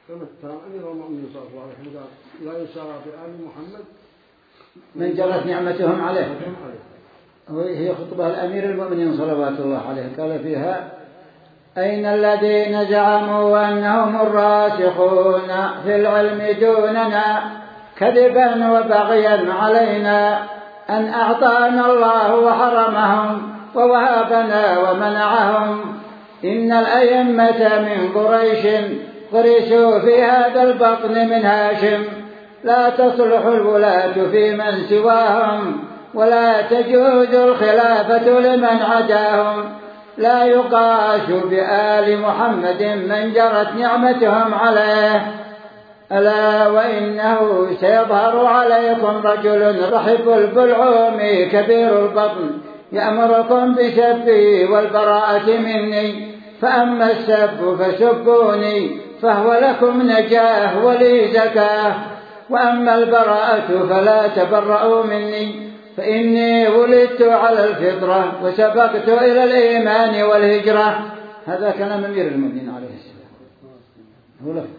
كما أمير المؤمنين صلى الله عليه وسلم لا يسارى بآل محمد من جرت نعمتهم عليه. هي خطبة الأمير المؤمنين صلوات الله عليه قال فيها: أين الذين زعموا أنهم الراسخون في العلم دوننا كذبا وبغيا علينا أن أعطانا الله وحرمهم ووهبنا ومنعهم. إن الأئمة من قريش غرسوا في هذا البطن من هاشم، لا تصلح الولاة في من سواهم ولا تجوز الخلافة لمن عداهم. لا يقاس بآل محمد من جرت نعمتهم عليه. ألا وإنه سيظهر عليكم رجل رحب البلعوم كبير البطن يأمركم بسبي والبراءة مني، فأما السب فسبوني فهو لكم نجاه ولي زكاة، وأما البراءة فلا تبرؤوا مني فإني ولدت على الفطرة وسبقت إلى الإيمان والهجرة. هذا كلام أمير المؤمنين عليه السلام. هو له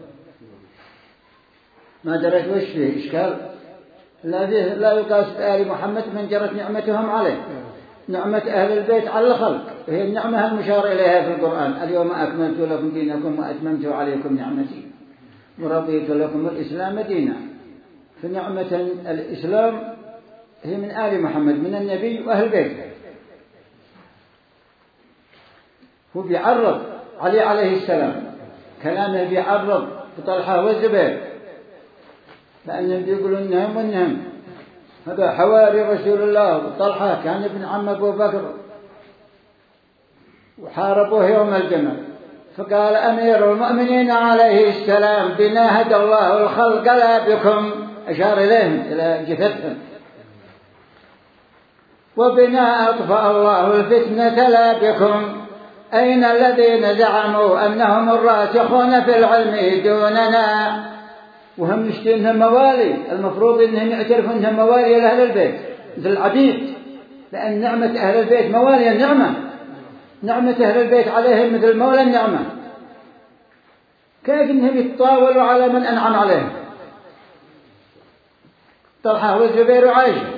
ما درت وش فيه إشكال؟ لا يقاس بآل محمد من جرت نعمتهم عليه. نعمة أهل البيت على الخلق هي النعمة المشار إليها في القرآن: اليوم أكملت لكم دينكم وأتممت عليكم نعمتي ورضيت لكم الإسلام دينا. فنعمة الإسلام هي من آل محمد من النبي وأهل بيته. هو بيعرض علي عليه السلام، كلامه بيعرض بطلحة والزبير لأنهم بيقولوا إنهم وإنهم. هذا حواري رسول الله، وطلحة كان ابن عم أبو بكر وحاربوه يوم الجمل. فقال أمير المؤمنين عليه السلام: بنا هدى الله الخلق لا بكم، أشار إليهم إلى جثثهم، وبنا أطفأ الله الفتنة لا بكم. أين الذين زعموا أنهم الراسخون في العلم دوننا؟ وهم يشتينهم موالي، المفروض أنهم يعترفوا أنهم موالي لأهل البيت مثل العبيد، لأن نعمة أهل البيت موالي النعمة. نعمة أهل البيت عليهم مثل مولى النعمة. كيف أنهم يتطاولوا على من أنعم عليهم؟ طلحة والزبير وعائشة